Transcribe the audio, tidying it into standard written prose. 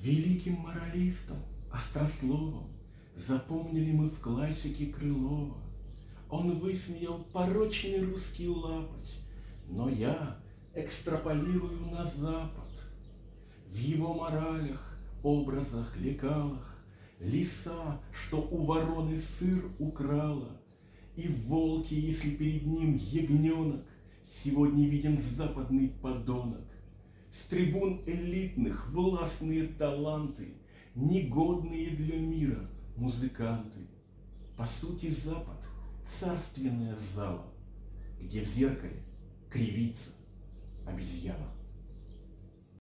Великим моралистом, острословом запомнили мы в классике Крылова. Он высмеял порочный русский лапоть, но я экстраполирую на Запад. В его моралях, образах, лекалах лиса, что у вороны сыр украла, и в волке, если перед ним ягненок, сегодня виден западный подонок. С трибун элитных властные таланты, негодные для мира музыканты. По сути, Запад — царственная зала, где в зеркале кривится обезьяна.